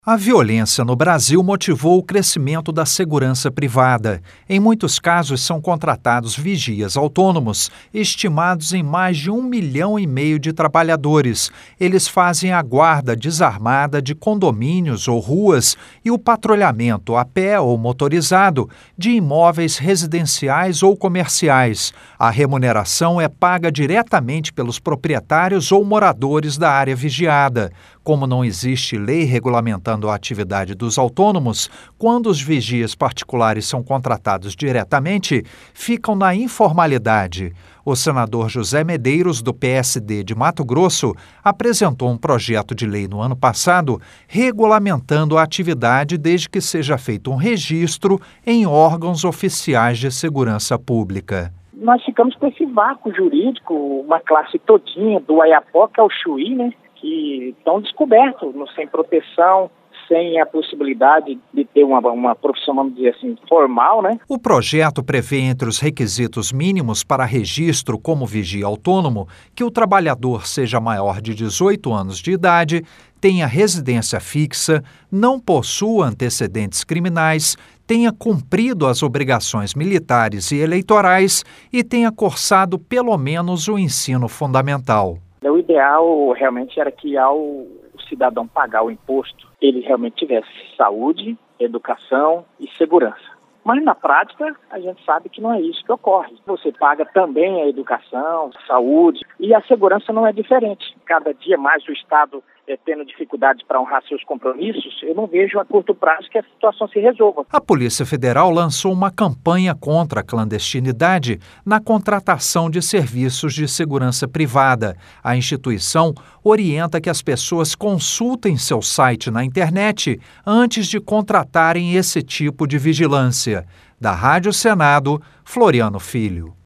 A violência no Brasil motivou o crescimento da segurança privada. Em muitos casos, são contratados vigias autônomos, estimados em mais de 1,5 milhão de trabalhadores. Eles fazem a guarda desarmada de condomínios ou ruas e o patrulhamento a pé ou motorizado de imóveis residenciais ou comerciais. A remuneração é paga diretamente pelos proprietários ou moradores da área vigiada. Como não existe lei regulamentando a atividade dos autônomos, quando os vigias particulares são contratados diretamente, ficam na informalidade. O senador José Medeiros, do PSD de Mato Grosso, apresentou um projeto de lei no ano passado regulamentando a atividade desde que seja feito um registro em órgãos oficiais de segurança pública. Nós ficamos com esse vácuo jurídico, uma classe todinha do Oiapoque ao Chuí, que estão descobertos, sem proteção, sem a possibilidade de ter uma profissão, vamos dizer assim, formal, O projeto prevê entre os requisitos mínimos para registro como vigia autônomo que o trabalhador seja maior de 18 anos de idade, tenha residência fixa, não possua antecedentes criminais, tenha cumprido as obrigações militares e eleitorais e tenha cursado pelo menos o ensino fundamental. O ideal realmente era que ao cidadão pagar o imposto, ele realmente tivesse saúde, educação e segurança. Mas na prática, a gente sabe que não é isso que ocorre. Você paga também a educação, a saúde e a segurança não é diferente. Cada dia mais o Estado tendo dificuldades para honrar seus compromissos, eu não vejo a curto prazo que a situação se resolva. A Polícia Federal lançou uma campanha contra a clandestinidade na contratação de serviços de segurança privada. A instituição orienta que as pessoas consultem seu site na internet antes de contratarem esse tipo de vigilância. Da Rádio Senado, Floriano Filho.